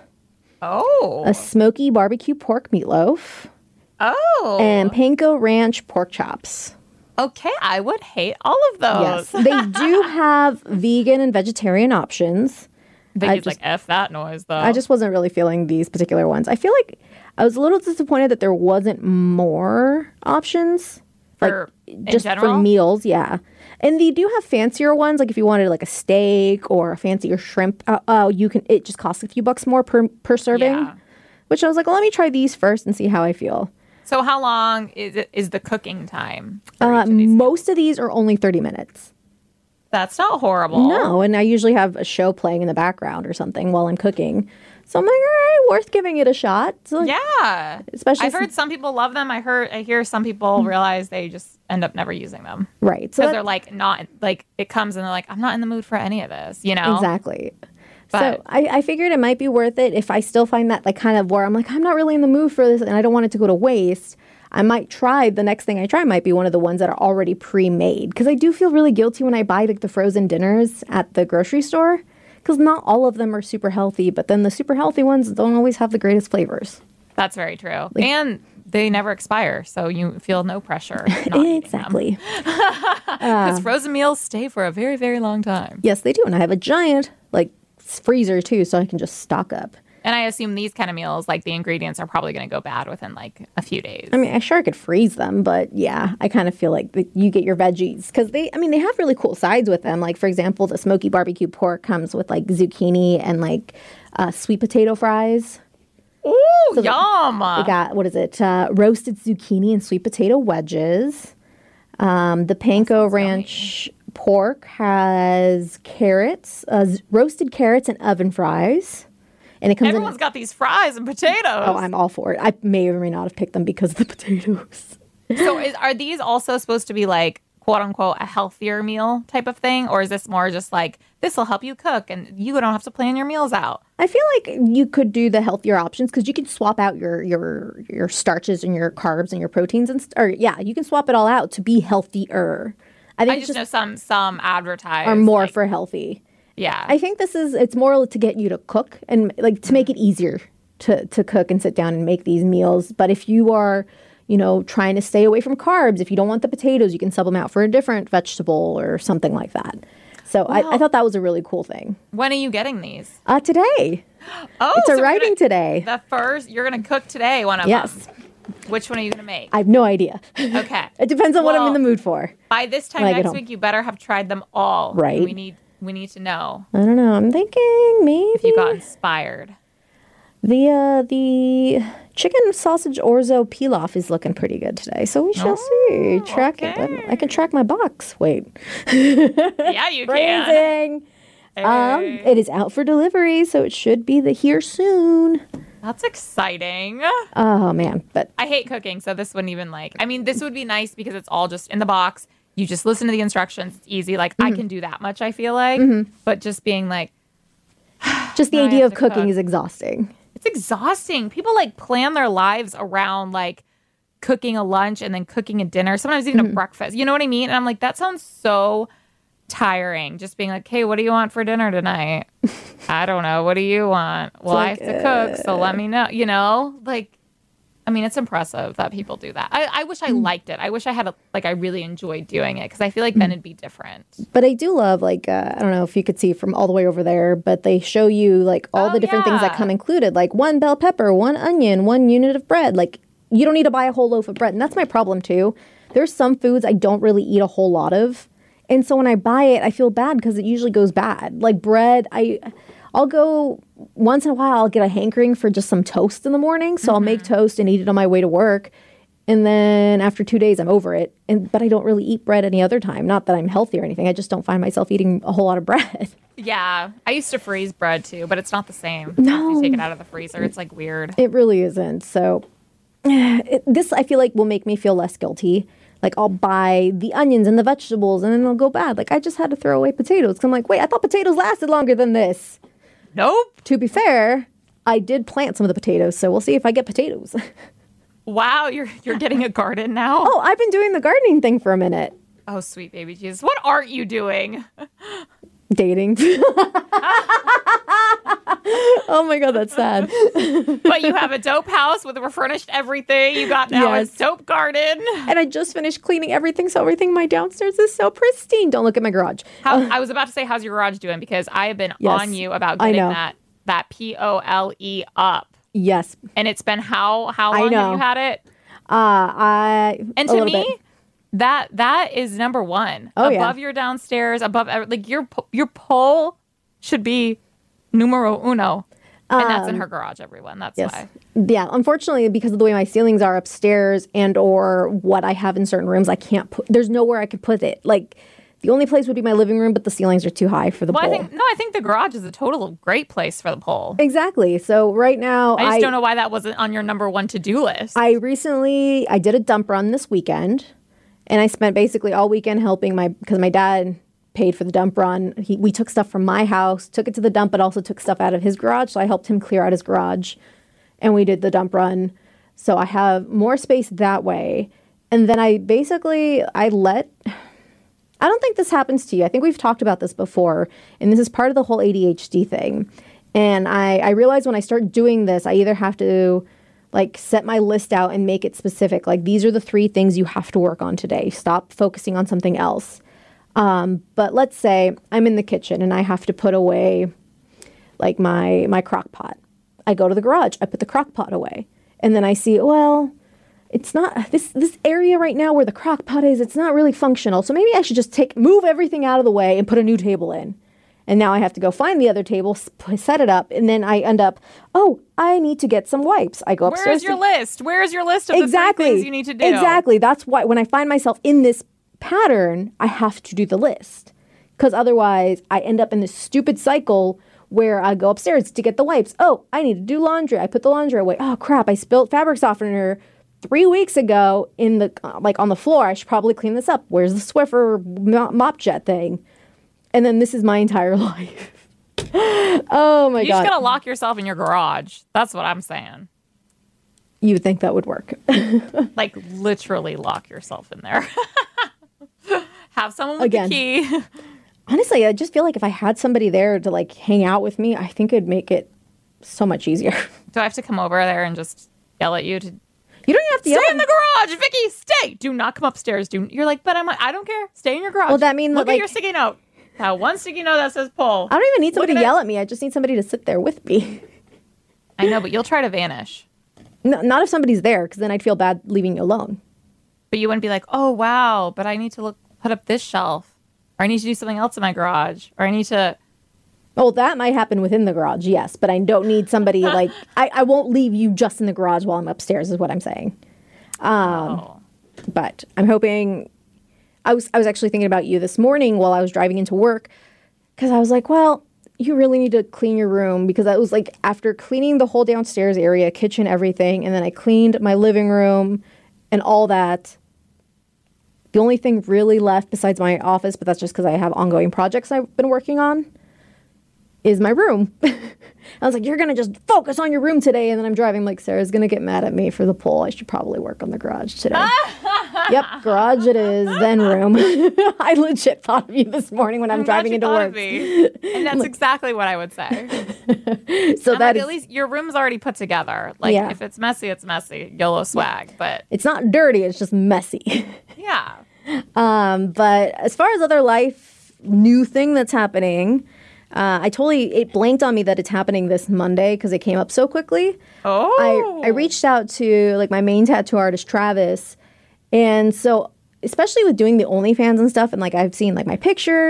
Oh. a smoky barbecue pork meatloaf, Oh. and panko ranch pork chops. Okay, I would hate all of Yes, those. they do have vegan and vegetarian options. Vicky's like, F that noise, though. I just wasn't really feeling these particular ones. I feel like I was a little disappointed that there wasn't more options. For, like in just general? for meals, yeah. And they do have fancier ones, like if you wanted like a steak or a fancier shrimp, you can. It just costs a few bucks more per serving. Yeah. Which I was like, well, let me try these first and see how I feel. So how long is the cooking time? For each of these? Most of these are only 30 minutes. That's not horrible. No, and I usually have a show playing in the background or something while I'm cooking. So I'm like, all right, worth giving it a shot. So, Yeah. Especially I've heard some people love them. I hear some people realize they just end up never using them. right. Because they're like not like it comes and they're like, I'm not in the mood for any of this, you know? Exactly. But- So I figured it might be worth it if I still find that like kind of where I'm like, I'm not really in the mood for this and I don't want it to go to waste. I might try the next thing I try might be one of the ones that are already pre-made because I do feel really guilty when I buy like the frozen dinners at the grocery store because not all of them are super healthy, but then the super healthy ones don't always have the greatest flavors. That's very true. And they never expire, so you feel no pressure. Not Exactly. Because frozen meals stay for a very, very long time. Yes, they do, and I have a giant like freezer too, so I can just stock up. And I assume these kind of meals, like the ingredients are probably going to go bad within like a few days. I mean, I sure could freeze them, but yeah, I kind of feel like you get your veggies because they have really cool sides with them. Like, for example, the smoky barbecue pork comes with like zucchini and like sweet potato fries. Ooh, yum! We got, what is it? Roasted zucchini and sweet potato wedges. The panko ranch pork has carrots, roasted carrots and oven fries. And it comes Everyone's got these fries and potatoes. Oh, I'm all for it. I may or may not have picked them because of the potatoes. So are these also supposed to be like, quote unquote, a healthier meal type of thing? Or is this more just like, this will help you cook and you don't have to plan your meals out? I feel like you could do the healthier options because you can swap out your starches and your carbs and your proteins you can swap it all out to be healthier. I think I just know some advertise are more like, for healthy. Yeah. I think it's more to get you to cook and like to make it easier to cook and sit down and make these meals. But if you are, trying to stay away from carbs, if you don't want the potatoes, you can sub them out for a different vegetable or something like that. So I thought that was a really cool thing. When are you getting these? Today. Oh, It's so arriving today. You're going to cook today, one of Yes. them. Which one are you going to make? I have no idea. Okay. It depends on what I'm in the mood for. By this time when I get next home. week, you better have tried them all. Right. We need to know I don't know. I'm thinking maybe if you got inspired. the chicken sausage orzo pilaf is looking pretty good today. So we shall see. Track it. okay. I can track my box. Wait. Yeah, you can. Phrasing. Hey. It is out for delivery, so it should be here soon. That's exciting. Oh man, but I hate cooking, so this wouldn't even this would be nice because it's all just in the box. You just listen to the instructions. It's easy. Like, I can do that much, I feel like. But just being like... just the I idea have of to cooking cook. is exhausting. It's exhausting. People, plan their lives around, cooking a lunch and then cooking a dinner. Sometimes even a breakfast. You know what I mean? And I'm like, that sounds so tiring. Just being like, hey, what do you want for dinner tonight? I don't know. What do you want? Well, I have to cook, so let me know. It's impressive that people do that. I wish I liked it. I wish I had I really enjoyed doing it because I feel like then it'd be different. But I do love I don't know if you could see from all the way over there, but they show you all the different things that yeah. come included, like 1 bell pepper, 1 onion, 1 unit of bread. You don't need to buy a whole loaf of bread, and that's my problem too. There's some foods I don't really eat a whole lot of, and so when I buy it, I feel bad because it usually goes bad. Like bread, I'll go once in a while I'll get a hankering for just some toast in the morning. So I'll make toast and eat it on my way to work. And then after 2 days, I'm over it. But I don't really eat bread any other time. Not that I'm healthy or anything. I just don't find myself eating a whole lot of bread. Yeah. I used to freeze bread too, but it's not the same. No. If you take it out of the freezer, it's like weird. It really isn't. So this, I feel like, will make me feel less guilty. Like, I'll buy the onions and the vegetables, and then they'll go bad. Like, I just had to throw away potatoes. 'Cause I'm like, wait, I thought potatoes lasted longer than this. Nope. To be fair, I did plant some of the potatoes, so we'll see if I get potatoes. Wow, you're getting a garden now? Oh, I've been doing the gardening thing for a minute. Oh, sweet baby Jesus. What aren't you doing? Dating. Oh my God, that's sad. But you have a dope house with refurnished everything. You got now a dope garden. And I just finished cleaning everything, so everything in my downstairs is so pristine. Don't look at my garage. I was about to say, how's your garage doing? Because I have been on you about getting that POLE up. Yes. And it's been how long have you had it? And to me, that is number one. Above your downstairs, above like your pole should be numero uno. And that's in her garage, everyone. That's why. Yeah, unfortunately, because of the way my ceilings are upstairs and or what I have in certain rooms, I can't put, there's nowhere I could put it. Like, the only place would be my living room, but the ceilings are too high for the pole. I think the garage is a total great place for the pole. Exactly. So right now, I just don't know why that wasn't on your number one to-do list. I did a dump run this weekend, and I spent basically all weekend helping because my dad paid for the dump run. We took stuff from my house, took it to the dump, but also took stuff out of his garage. So I helped him clear out his garage, and we did the dump run. So I have more space that way. And then I don't think this happens to you. I think we've talked about this before, and this is part of the whole ADHD thing. And I realize when I start doing this, I either have to like set my list out and make it specific. Like, these are the 3 things you have to work on today. Stop focusing on something else. But let's say I'm in the kitchen and I have to put away like my crock pot. I go to the garage, I put the crock pot away, and then I see, well, it's not this area right now where the crock pot is, it's not really functional. So maybe I should just move everything out of the way and put a new table in. And now I have to go find the other table, set it up, and then I end up, I need to get some wipes. I go upstairs. Where's your list? Where's your list of the 3 things you need to do? Exactly. That's why when I find myself in this pattern, I have to do the list. Because otherwise, I end up in this stupid cycle where I go upstairs to get the wipes. Oh, I need to do laundry. I put the laundry away. Oh, crap. I spilled fabric softener 3 weeks ago in the on the floor. I should probably clean this up. Where's the Swiffer mop jet thing? And then this is my entire life. Oh my God. You just gotta lock yourself in your garage. That's what I'm saying. You would think that would work. Like, literally lock yourself in there. Have someone with the key. Honestly, I just feel like if I had somebody there to like hang out with me, I think it'd make it so much easier. Do I have to come over there and just yell at you to... You don't have to stay in the garage, Vicky. Stay. Do not come upstairs. You're like, but I don't care. Stay in your garage. Well, that means look at your sticky note. That one sticky note that says pull. I don't even need somebody to yell at me. I just need somebody to sit there with me. I know, but you'll try to vanish. No, not if somebody's there, because then I'd feel bad leaving you alone. But you wouldn't be like, oh wow, but I need to put up this shelf, or I need to do something else in my garage, or I need to. Well, that might happen within the garage, yes, but I don't need somebody like I won't leave you just in the garage while I'm upstairs, is what I'm saying. But I'm hoping. I was actually thinking about you this morning while I was driving into work, because I was like, well, you really need to clean your room, because I was like, after cleaning the whole downstairs area, kitchen, everything, and then I cleaned my living room and all that. The only thing really left besides my office, but that's just because I have ongoing projects I've been working on, is my room. I was like, you're going to just focus on your room today. And then I'm driving, like, Sarah's going to get mad at me for the poll. I should probably work on the garage today. Yep, garage it is, then room. I legit thought of you this morning when I'm driving into work. And that's exactly what I would say. So that at least your room's already put together. Like, if it's messy, it's messy. YOLO swag. Yeah. But it's not dirty, it's just messy. Yeah. But as far as other life new thing that's happening, it blanked on me that it's happening this Monday because it came up so quickly. Oh. I reached out to like my main tattoo artist, Travis. And so, especially with doing the OnlyFans and stuff, and like I've seen like my pictures,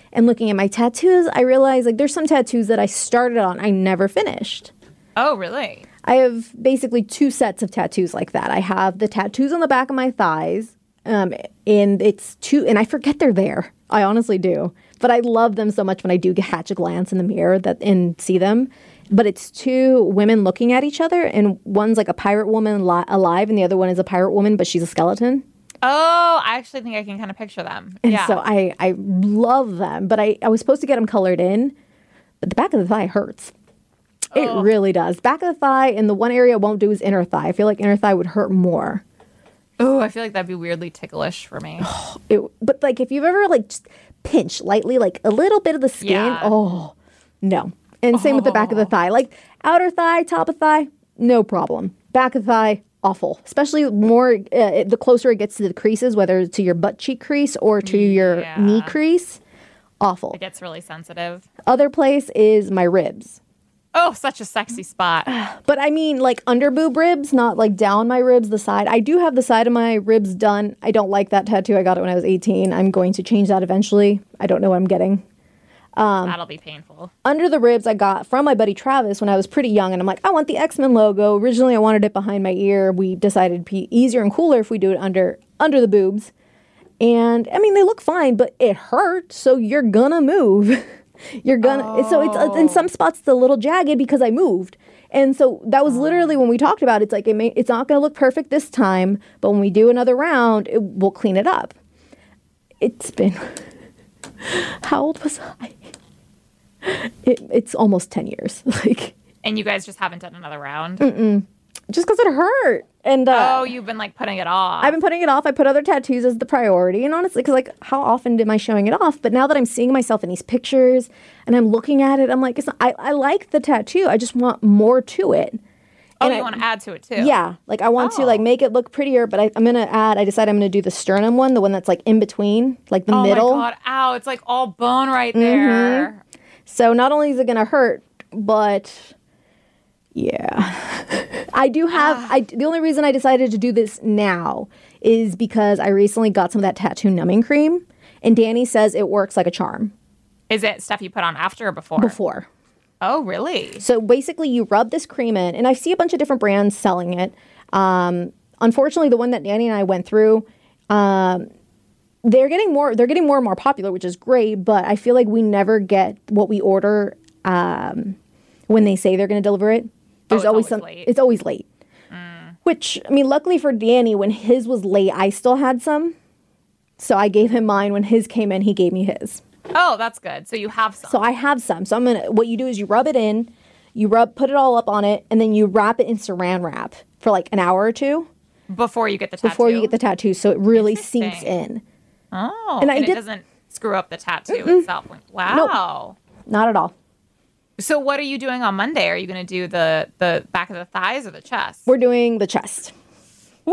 and looking at my tattoos, I realized like there's some tattoos that I started on, I never finished. Oh, really? I have basically 2 sets of tattoos like that. I have the tattoos on the back of my thighs, and it's 2, and I forget they're there. I honestly do. But I love them so much when I do catch a glance in the mirror and see them. But it's 2 women looking at each other, and one's like a pirate woman alive, and the other one is a pirate woman, but she's a skeleton. Oh, I actually think I can kind of picture them. And so I love them, but I was supposed to get them colored in, but the back of the thigh hurts. It really does. Back of the thigh, and the one area I won't do is inner thigh. I feel like inner thigh would hurt more. Oh, I feel like that'd be weirdly ticklish for me. But like if you've ever like just pinch lightly, like a little bit of the skin, no. And same with the back of the thigh. Like outer thigh, top of thigh, no problem. Back of the thigh, awful. Especially more the closer it gets to the creases, whether it's to your butt cheek crease or to your knee crease, awful. It gets really sensitive. Other place is my ribs. Oh, such a sexy spot. But I mean like under boob ribs, not like down my ribs, the side. I do have the side of my ribs done. I don't like that tattoo. I got it when I was 18. I'm going to change that eventually. I don't know what I'm getting. That'll be painful. Under the ribs I got from my buddy Travis when I was pretty young, and I'm like, I want the X-Men logo. Originally I wanted it behind my ear. We decided it'd be easier and cooler if we do it under the boobs. And I mean they look fine, but it hurt, so you're gonna move. You're gonna so it's in some spots it's a little jagged because I moved. And so that was literally when we talked about it, it's like it's not gonna look perfect this time, but when we do another round, we'll clean it up. It's been how old was I? It's almost 10 years. Like, and you guys just haven't done another round? Just because it hurt. And you've been like putting it off. I've been putting it off. I put other tattoos as the priority. And honestly, because like how often am I showing it off? But now that I'm seeing myself in these pictures and I'm looking at it, I'm like, I like the tattoo. I just want more to it. Oh, you want to add to it too? Yeah. Like I want to like make it look prettier, but I'm going to add, I decided I'm going to do the sternum one, the one that's like in between, like the middle. Oh my God. Ow. It's like all bone right there. So not only is it going to hurt, but yeah. I do have, the only reason I decided to do this now is because I recently got some of that tattoo numbing cream, and Danny says it works like a charm. Is it stuff you put on after or before? Before. Oh, really? So basically you rub this cream in, and I see a bunch of different brands selling it. Unfortunately, the one that Danny and I went through, they're getting more and more popular, which is great, but I feel like we never get what we order when they say they're going to deliver it. There's always late. It's always late. Which, I mean, luckily for Danny, when his was late, I still had some. So I gave him mine. When his came in, he gave me his. Oh, that's good. So you have some. So I have some. So what you do is you rub it in, put it all up on it, and then you wrap it in saran wrap for like an hour or 2. Before you get the tattoo? So it really sinks in. Oh, and it doesn't screw up the tattoo itself. Wow. Nope. Not at all. So what are you doing on Monday? Are you going to do the back of the thighs or the chest? We're doing the chest. Woo,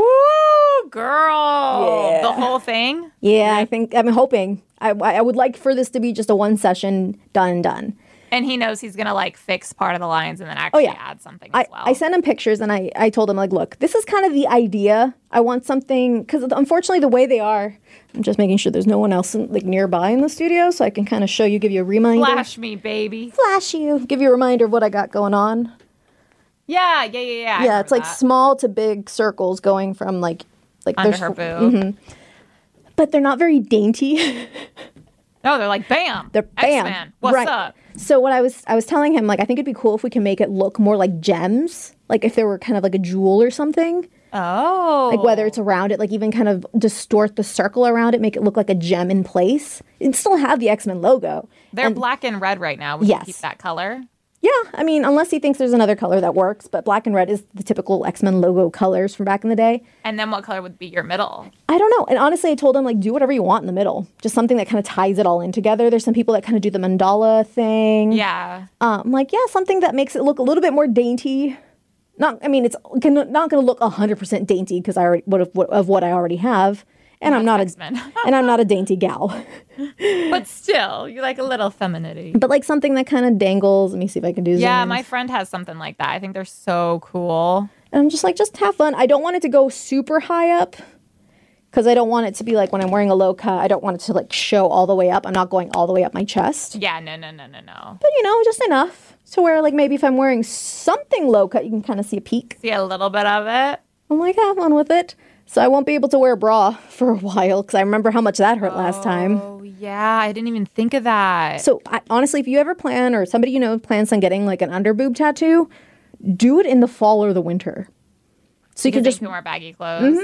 girl. Yeah. The whole thing? Yeah, I'm hoping. I would like for this to be just a one session done. And he knows he's going to like fix part of the lines and then actually add something as well. I sent him pictures and I told him like, look, this is kind of the idea. I want something, because unfortunately the way they are, I'm just making sure there's no one else nearby in the studio so I can kind of show you, give you a reminder. Flash me, baby. Flash you. Give you a reminder of what I got going on. Yeah. Yeah, it's like small to big circles going from like under her boob. But they're not very dainty. No, they're like bam. They're bam. X-Man. What's up? So what I was telling him, like, I think it'd be cool if we can make it look more like gems, like if there were kind of like a jewel or something. Oh. Like whether it's around it, like even kind of distort the circle around it, make it look like a gem in place, and still have the X-Men logo. They're black and red right now. We can keep that color. Yeah, I mean, unless he thinks there's another color that works, but black and red is the typical X-Men logo colors from back in the day. And then what color would be your middle? I don't know. And honestly, I told him, like, do whatever you want in the middle. Just something that kind of ties it all in together. There's some people that kind of do the mandala thing. Yeah. I'm like, yeah, something that makes it look a little bit more dainty. It's not going to look 100% dainty because I already of what I already have. And I'm not a dainty gal. But still, you like a little femininity. But like something that kind of dangles. Let me see if I can do zoom in. My friend has something like that. I think they're so cool. And I'm just like, just have fun. I don't want it to go super high up because I don't want it to be like when I'm wearing a low cut, I don't want it to like show all the way up. I'm not going all the way up my chest. Yeah, no. But just enough to where like maybe if I'm wearing something low cut, you can kind of see a peak. See a little bit of it. I'm like, have fun with it. So I won't be able to wear a bra for a while because I remember how much that hurt last time. Oh, yeah. I didn't even think of that. So honestly, if you ever plan or somebody plans on getting like an underboob tattoo, do it in the fall or the winter. So because you can just can wear baggy clothes.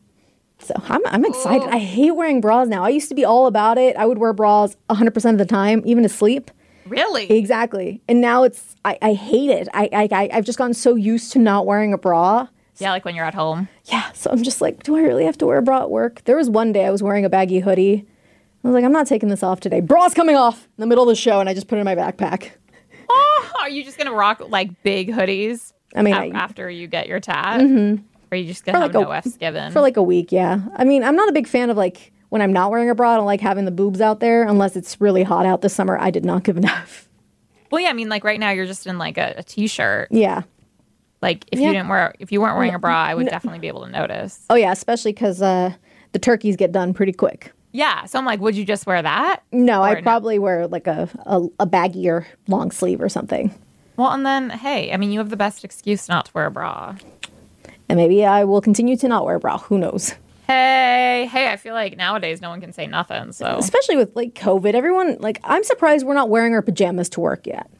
So I'm excited. I hate wearing bras now. I used to be all about it. I would wear bras 100% of the time, even to sleep. Really? Exactly. And now I hate it. I've just gotten so used to not wearing a bra. Yeah, like when you're at home. Yeah. So I'm just like, do I really have to wear a bra at work? There was one day I was wearing a baggy hoodie. I was like, I'm not taking this off today. Bra's coming off in the middle of the show, and I just put it in my backpack. Oh, are you just going to rock like big hoodies after you get your tat? Mm-hmm. Or are you just going to have no F's given? For like a week, yeah. I mean, I'm not a big fan of like when I'm not wearing a bra. I don't like having the boobs out there unless it's really hot out this summer. I did not give enough. Well, yeah, I mean, like right now you're just in like a t-shirt. Yeah. Like if you weren't wearing a bra, I would definitely be able to notice. Oh yeah, especially because the turkeys get done pretty quick. Yeah, so I'm like, would you just wear that? No, I'd probably wear like a baggier long sleeve or something. Well, and then hey, I mean, you have the best excuse not to wear a bra. And maybe I will continue to not wear a bra. Who knows? Hey, I feel like nowadays no one can say nothing. So especially with like COVID, everyone I'm surprised we're not wearing our pajamas to work yet.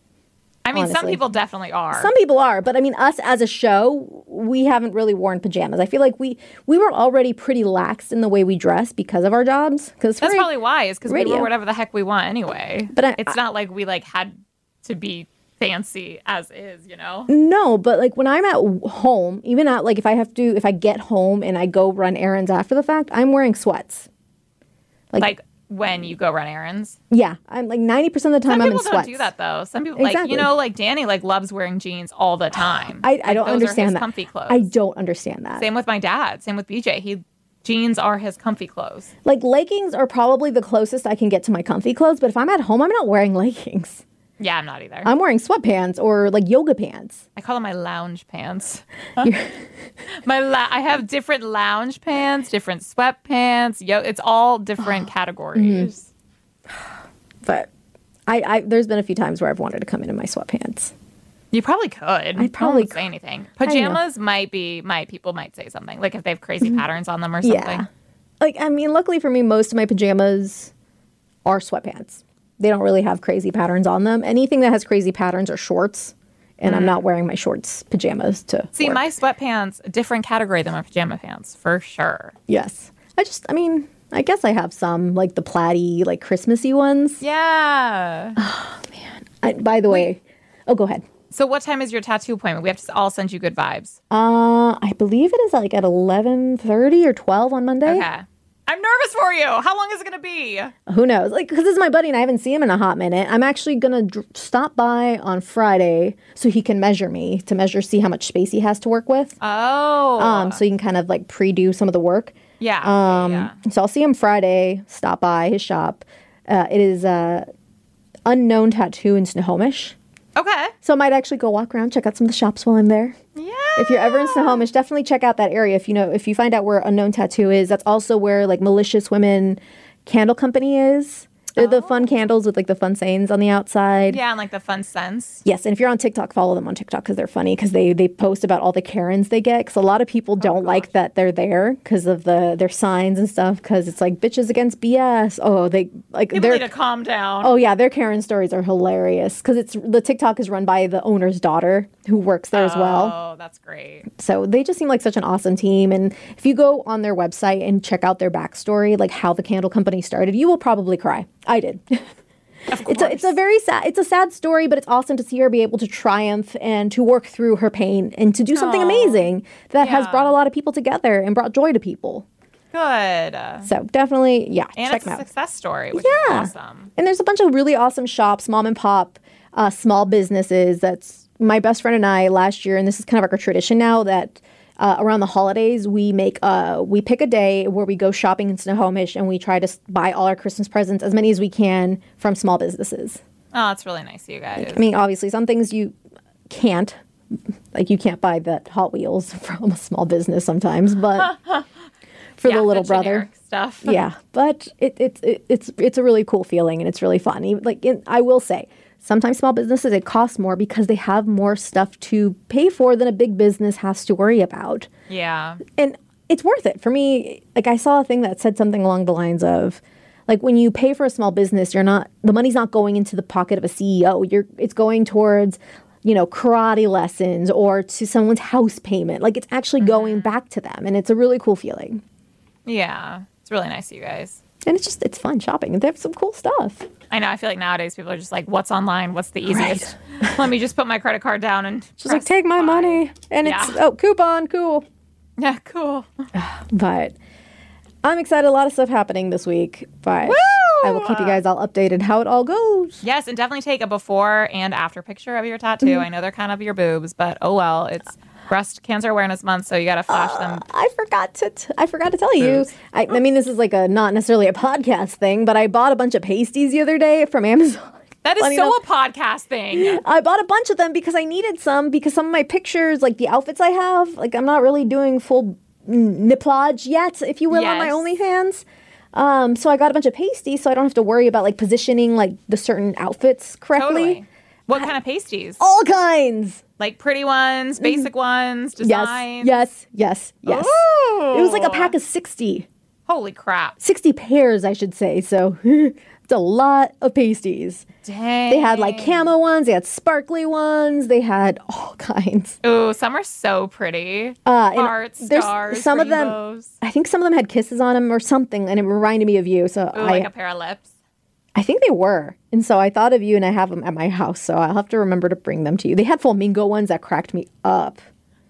I mean, honestly. Some people definitely are. Some people are, but I mean, us as a show, we haven't really worn pajamas. I feel like we were already pretty lax in the way we dress because of our jobs. That's probably why. Is because we wear whatever the heck we want anyway. But it's not like we like had to be fancy as is, No, but like when I'm at home, even at like if I get home and I go run errands after the fact, I'm wearing sweats. Like when you go run errands? Yeah, I'm like 90% of the time I'm in sweats. Some people don't do that though. Some people like Danny like loves wearing jeans all the time. I don't understand that. Comfy clothes. I don't understand that. Same with my dad. Same with BJ. Jeans are his comfy clothes. Like leggings are probably the closest I can get to my comfy clothes, but if I'm at home, I'm not wearing leggings. Yeah, I'm not either. I'm wearing sweatpants or like yoga pants. I call them my lounge pants. I have different lounge pants, different sweatpants. It's all different categories. But there's been a few times where I've wanted to come in my sweatpants. You probably could. I probably could say anything. Pajamas people might say something like if they have crazy patterns on them or something. Yeah. Like I mean, luckily for me, most of my pajamas are sweatpants. They don't really have crazy patterns on them. Anything that has crazy patterns are shorts, and I'm not wearing my shorts pajamas to see work. My sweatpants, a different category than my pajama pants for sure. Yes, I guess I have some like the plaid-y, like Christmassy ones. Yeah. Oh man. By the way, go ahead. So what time is your tattoo appointment? We have to all send you good vibes. I believe it is like at 11:30 or 12 on Monday. Okay. I'm nervous for you. How long is it going to be? Who knows? Like, because this is my buddy and I haven't seen him in a hot minute. I'm actually going to stop by on Friday so he can measure me see how much space he has to work with. Oh. So he can kind of like pre-do some of the work. Yeah. So I'll see him Friday, stop by his shop. It is Unknown Tattoo in Snohomish. Okay. So I might actually go walk around, check out some of the shops while I'm there. Yeah. If you're ever in Snohomish, definitely check out that area. If you find out where Unknown Tattoo is, that's also where like Malicious Women Candle Company is. They're the fun candles with like the fun sayings on the outside. Yeah, and like the fun scents. Yes, and if you're on TikTok, follow them on TikTok because they're funny because they post about all the Karens they get because a lot of people don't like that they're there because of their signs and stuff because it's like bitches against BS. Oh, they like people need to calm down. Oh yeah, their Karen stories are hilarious because the TikTok is run by the owner's daughter who works there as well. Oh, that's great. So they just seem like such an awesome team. And if you go on their website and check out their backstory, like how the candle company started, you will probably cry. I did. It's a very sad story, but it's awesome to see her be able to triumph and to work through her pain and to do something amazing that has brought a lot of people together and brought joy to people. Good. So definitely, and check it's them out. A success story, which is awesome. And there's a bunch of really awesome shops, mom and pop, small businesses. That's my best friend and I last year, and this is kind of like our tradition now that around the holidays we pick a day where we go shopping in Snohomish and we try to buy all our Christmas presents, as many as we can, from small businesses. Oh, it's really nice of you guys. I mean, obviously some things you can't, like you can't buy that Hot Wheels from a small business sometimes, but for the little brother. generic stuff. Yeah, but it's a really cool feeling and it's really fun. I will say, sometimes small businesses, it costs more because they have more stuff to pay for than a big business has to worry about. Yeah. And it's worth it for me. Like, I saw a thing that said something along the lines of, like, when you pay for a small business, the money's not going into the pocket of a CEO. It's going towards, karate lessons or to someone's house payment. Like, it's actually going back to them, and it's a really cool feeling. Yeah, it's really nice of you guys. And it's fun shopping, and they have some cool stuff. I know. I feel like nowadays people are just like, what's online? What's the easiest? Right. Let me just put my credit card down and just like, take my money. And it's, coupon, cool. Yeah, cool. But I'm excited. A lot of stuff happening this week, but I will keep you guys all updated how it all goes. Yes, and definitely take a before and after picture of your tattoo. I know they're kind of your boobs, but oh well. It's Breast Cancer Awareness Month, so you got to flash them. I forgot to tell you. I mean, this is like not necessarily a podcast thing, but I bought a bunch of pasties the other day from Amazon. That is so a podcast thing. I bought a bunch of them because I needed some, because some of my pictures, like the outfits I have, like I'm not really doing full nipplage yet, if you will, on my OnlyFans. So I got a bunch of pasties so I don't have to worry about like positioning like the certain outfits correctly. Totally. What kind of pasties? All kinds. Like pretty ones, basic ones, designs? Yes. Ooh. It was like a pack of 60. Holy crap. 60 pairs, I should say. So it's a lot of pasties. Dang. They had like camo ones, they had sparkly ones, they had all kinds. Ooh, some are so pretty. Hearts, stars, some rainbows. of them, I think some of them had kisses on them or something, and it reminded me of you. So like a pair of lips. I think they were. And so I thought of you, and I have them at my house, so I'll have to remember to bring them to you. They had flamingo ones that cracked me up.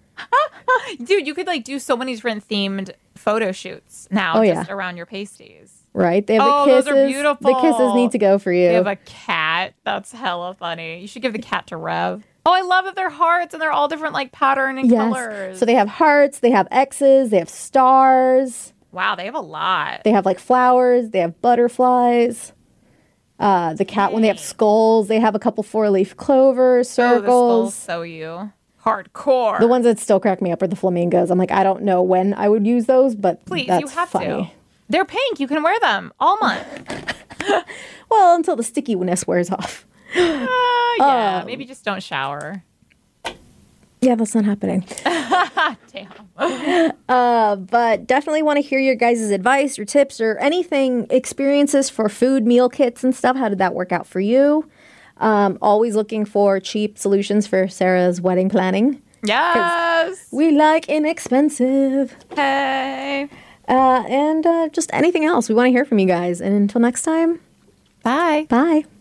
Dude, you could like do so many different themed photo shoots now around your pasties. Right? They have the kisses. Those are beautiful. The kisses need to go for you. They have a cat. That's hella funny. You should give the cat to Rev. Oh, I love that they're hearts and they're all different like pattern and colors. So they have hearts, they have X's, they have stars. Wow, they have a lot. They have like flowers, they have butterflies. The cat, when they have skulls, they have a couple 4-leaf clovers, circles. Oh, the skulls, so you. Hardcore. The ones that still crack me up are the flamingos. I'm like, I don't know when I would use those, but please, that's you have funny. to. They're pink. You can wear them all month. Well, until the stickiness wears off. Yeah, maybe just don't shower. Yeah, that's not happening. Damn. But definitely want to hear your guys' advice or tips or anything, experiences for food, meal kits and stuff. How did that work out for you? Always looking for cheap solutions for Sarah's wedding planning. Yes. We like inexpensive. Hey. And just anything else. We want to hear from you guys. And until next time. Bye. Bye.